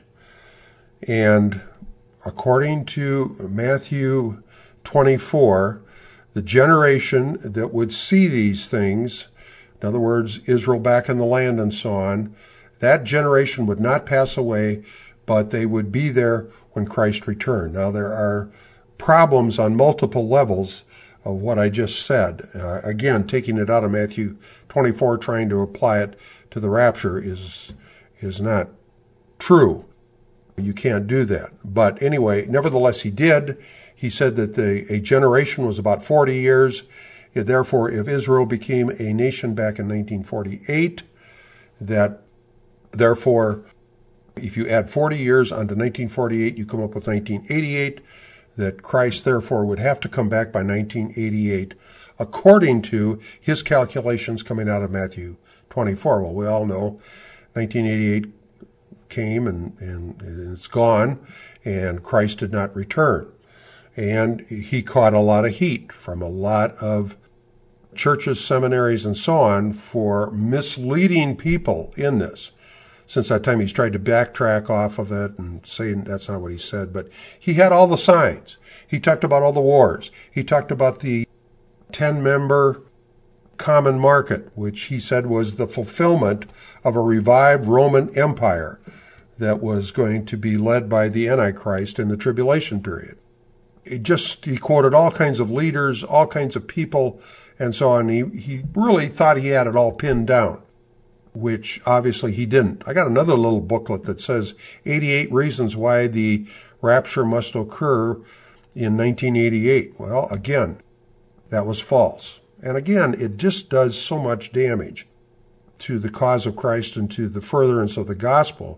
and according to Matthew 24, the generation that would see these things, in other words, Israel back in the land and so on, that generation would not pass away, but they would be there when Christ returned. Now, there are problems on multiple levels of what I just said. Again, taking it out of Matthew 24, trying to apply it to the rapture is not true. You can't do that. But anyway, nevertheless, he did. He said that a generation was about 40 years. Therefore, if Israel became a nation back in 1948, that therefore, if you add 40 years onto 1948, you come up with 1988, that Christ therefore would have to come back by 1988, according to his calculations coming out of Matthew 24. Well, we all know 1988 came and it's gone, and Christ did not return. And he caught a lot of heat from a lot of churches, seminaries, and so on for misleading people in this. Since that time, he's tried to backtrack off of it and say that's not what he said, but he had all the signs. He talked about all the wars. He talked about the 10-member common market, which he said was the fulfillment of a revived Roman Empire that was going to be led by the Antichrist in the tribulation period. He quoted all kinds of leaders, all kinds of people, and so on. He really thought he had it all pinned down, which obviously he didn't. I got another little booklet that says 88 reasons why the rapture must occur in 1988. Well, again, that was false. And again, it just does so much damage to the cause of Christ and to the furtherance of the gospel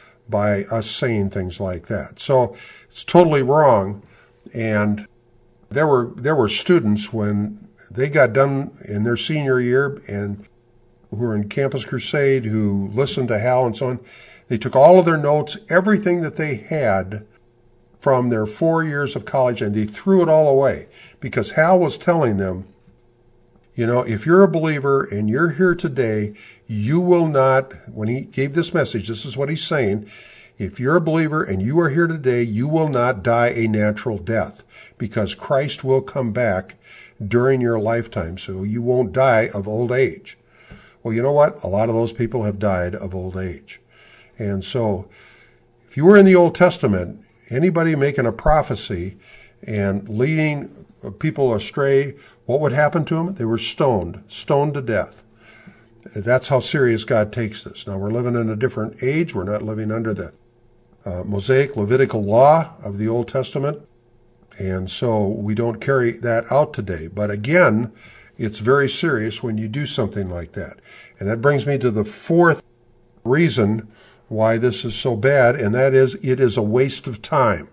by us saying things like that. So it's totally wrong. And there were students when they got done in their senior year and who were in Campus Crusade, who listened to Hal and so on. They took all of their notes, everything that they had from their 4 years of college, and they threw it all away because Hal was telling them, you know, if you're a believer and you're here today, you will not, when he gave this message, this is what he's saying, if you're a believer and you are here today, you will not die a natural death because Christ will come back during your lifetime, so you won't die of old age. Well, you know what? A lot of those people have died of old age. And so if you were in the Old Testament, anybody making a prophecy and leading people astray, what would happen to them? They were stoned to death. That's how serious God takes this. Now, we're living in a different age. We're not living under the Mosaic, Levitical law of the Old Testament. And so we don't carry that out today. But again, it's very serious when you do something like that. And that brings me to the fourth reason why this is so bad, and that is it is a waste of time.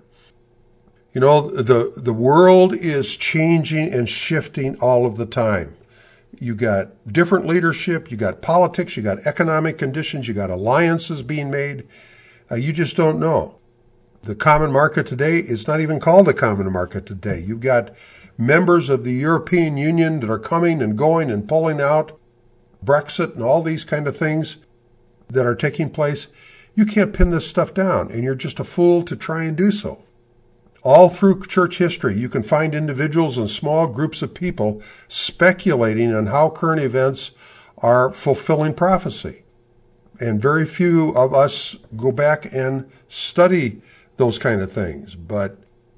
You know, the world is changing and shifting all of the time. You got different leadership, you got politics, you got economic conditions, you got alliances being made. You just don't know. The common market today is not even called the common market today. You've got members of the European Union that are coming and going and pulling out, Brexit and all these kind of things that are taking place. You can't pin this stuff down, and you're just a fool to try and do so. All through church history, you can find individuals and small groups of people speculating on how current events are fulfilling prophecy. And very few of us go back and study those kind of things. But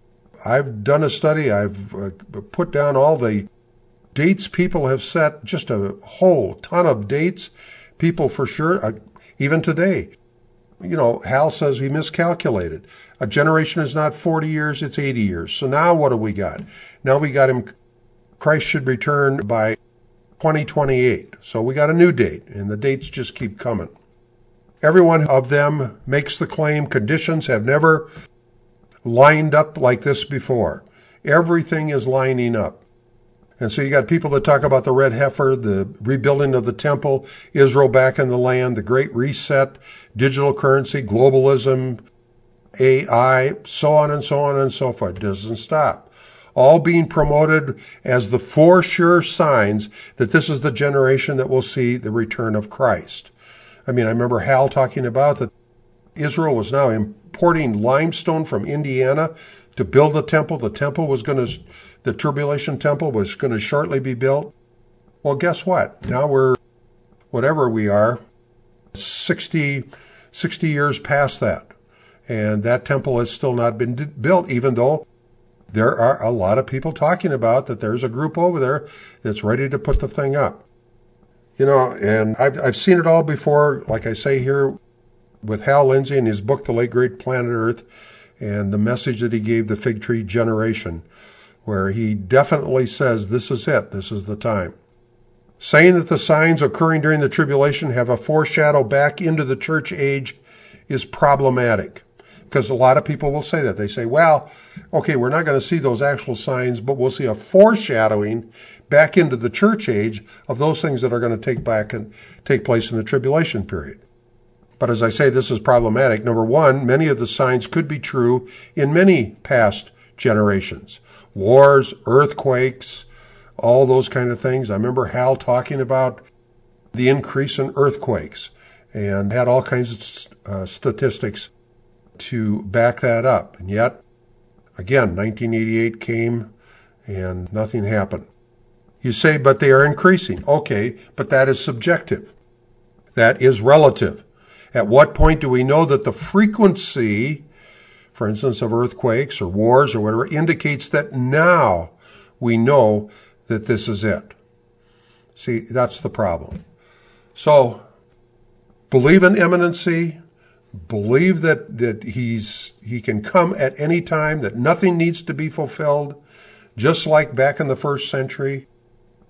I've done a study. I've put down all the dates people have set, just a whole ton of dates. People for sure, even today. You know, Hal says we miscalculated. A generation is not 40 years, it's 80 years. So now what do we got? Now we got him, Christ should return by 2028. So we got a new date, and the dates just keep coming. Every one of them makes the claim conditions have never lined up like this before. Everything is lining up. And so you got people that talk about the red heifer, the rebuilding of the temple, Israel back in the land, the great reset, digital currency, globalism, AI, so on and so on and so forth. It doesn't stop. All being promoted as the four sure signs that this is the generation that will see the return of Christ. I mean, I remember Hal talking about that Israel was now importing limestone from Indiana to build the temple. The tribulation temple was going to shortly be built. Well, guess what? Now we're, whatever we are, 60 years past that. And that temple has still not been built, even though there are a lot of people talking about that there's a group over there that's ready to put the thing up. You know, and I've seen it all before, like I say here, with Hal Lindsey in his book, The Late Great Planet Earth, and the message that he gave the fig tree generation, where he definitely says this is it, this is the time. Saying that the signs occurring during the tribulation have a foreshadow back into the church age is problematic. Because a lot of people will say that. They say, well, okay, we're not going to see those actual signs, but we'll see a foreshadowing back into the church age of those things that are going to take place in the tribulation period. But as I say, this is problematic. Number one, many of the signs could be true in many past generations. Wars, earthquakes, all those kind of things. I remember Hal talking about the increase in earthquakes and had all kinds of statistics to back that up. And yet, again, 1988 came and nothing happened. You say, but they are increasing. Okay, but that is subjective. That is relative. At what point do we know that the frequency, for instance, of earthquakes or wars or whatever, indicates that now we know that this is it? See, that's the problem. So, believe in imminency. Believe that he can come at any time, that nothing needs to be fulfilled, just like back in the first century.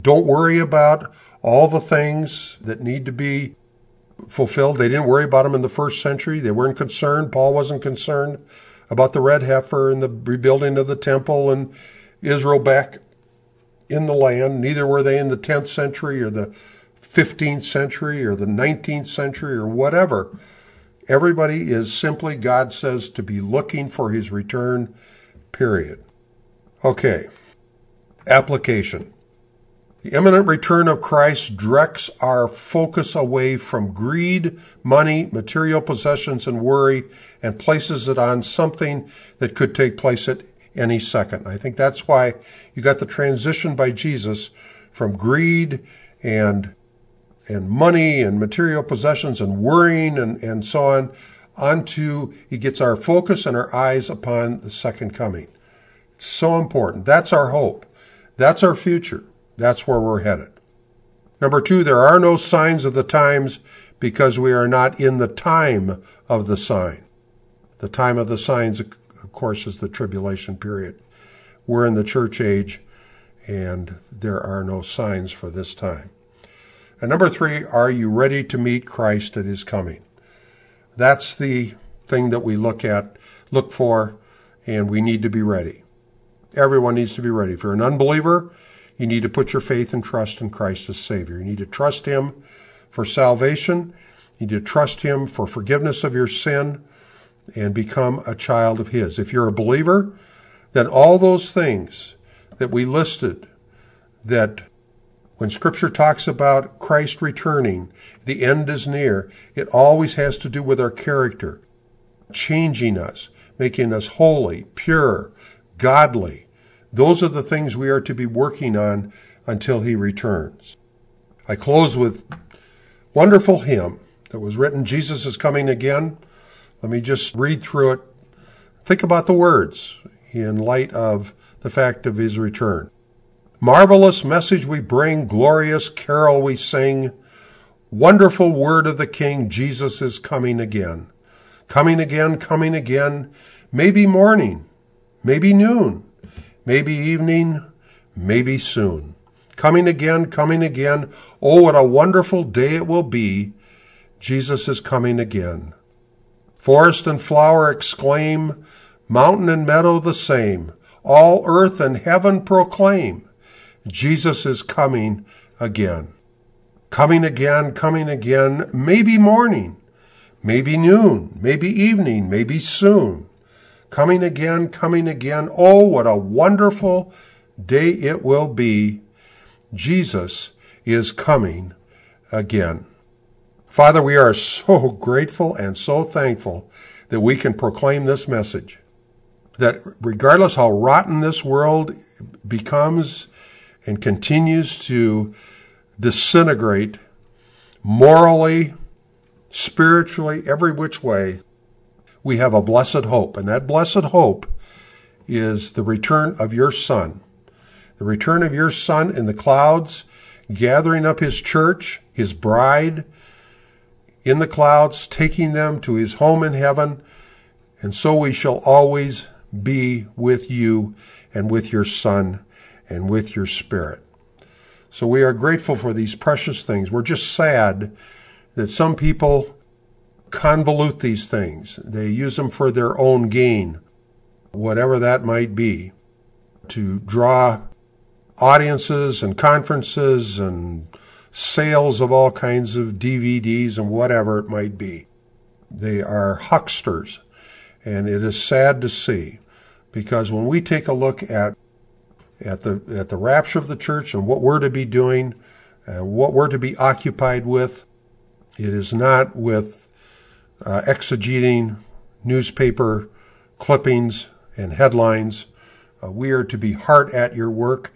Don't worry about all the things that need to be fulfilled. They didn't worry about them in the first century. They weren't concerned. Paul wasn't concerned about the red heifer and the rebuilding of the temple and Israel back in the land. Neither were they in the 10th century or the 15th century or the 19th century or whatever. Everybody is simply, God says, to be looking for his return, period. Okay, application. The imminent return of Christ directs our focus away from greed, money, material possessions, and worry, and places it on something that could take place at any second. I think that's why you got the transition by Jesus from greed and money and material possessions and worrying and so on, onto he gets our focus and our eyes upon the second coming. It's so important. That's our hope. That's our future. That's where we're headed. Number 2, there are no signs of the times because we are not in the time of the sign. The time of the signs, of course, is the tribulation period. We're in the church age, and there are no signs for this time. And number 3, are you ready to meet Christ at his coming? That's the thing that we look for, and we need to be ready. Everyone needs to be ready. If you're an unbeliever, you need to put your faith and trust in Christ as Savior. You need to trust him for salvation. You need to trust him for forgiveness of your sin and become a child of his. If you're a believer, then all those things that we listed, that when Scripture talks about Christ returning, the end is near, it always has to do with our character, changing us, making us holy, pure, godly. Those are the things we are to be working on until he returns. I close with a wonderful hymn that was written, Jesus is Coming Again. Let me just read through it. Think about the words in light of the fact of his return. Marvelous message we bring, glorious carol we sing. Wonderful word of the King, Jesus is coming again. Coming again, coming again. Maybe morning, maybe noon. Maybe evening, maybe soon. Coming again, coming again. Oh, what a wonderful day it will be. Jesus is coming again. Forest and flower exclaim, mountain and meadow the same. All earth and heaven proclaim, Jesus is coming again. Coming again, maybe morning, maybe noon, maybe evening, maybe soon. Coming again, oh, what a wonderful day it will be. Jesus is coming again. Father, we are so grateful and so thankful that we can proclaim this message, that regardless how rotten this world becomes and continues to disintegrate morally, spiritually, every which way, we have a blessed hope, and that blessed hope is the return of your Son. The return of your Son in the clouds, gathering up his church, his bride, in the clouds, taking them to his home in heaven, and so we shall always be with you and with your Son and with your Spirit. So we are grateful for these precious things. We're just sad that some people convolute these things. They use them for their own gain, whatever that might be, to draw audiences and conferences and sales of all kinds of DVDs and whatever it might be. They are hucksters, and it is sad to see, because when we take a look at the rapture of the church and what we're to be doing, what we're to be occupied with, it is not with exegeting newspaper clippings and headlines. We are to be hard at your work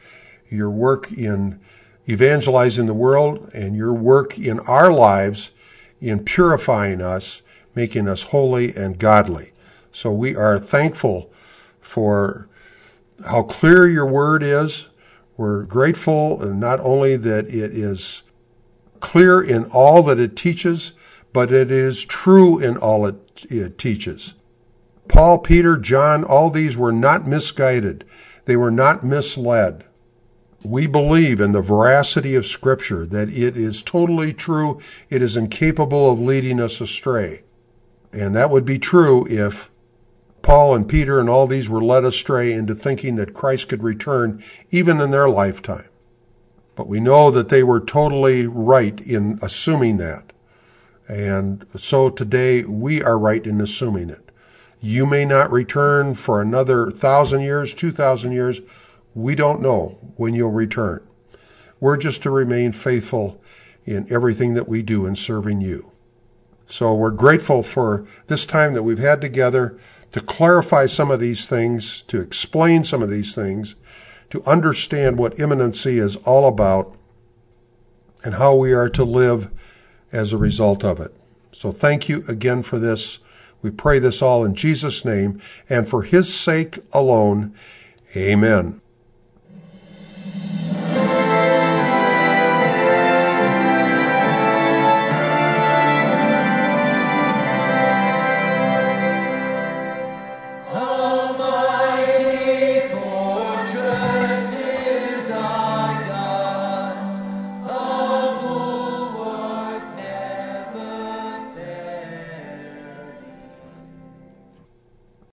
in evangelizing the world, and your work in our lives in purifying us, making us holy and godly. So we are thankful for how clear your word is. We're grateful not only that it is clear in all that it teaches, but it is true in all it teaches. Paul, Peter, John, all these were not misguided. They were not misled. We believe in the veracity of Scripture, that it is totally true. It is incapable of leading us astray. And that would be true if Paul and Peter and all these were led astray into thinking that Christ could return even in their lifetime. But we know that they were totally right in assuming that. And so today we are right in assuming it. You may not return for another 1,000 years, 2,000 years. We don't know when you'll return. We're just to remain faithful in everything that we do in serving you. So we're grateful for this time that we've had together to clarify some of these things, to explain some of these things, to understand what imminency is all about and how we are to live as a result of it. So thank you again for this. We pray this all in Jesus' name and for his sake alone. Amen.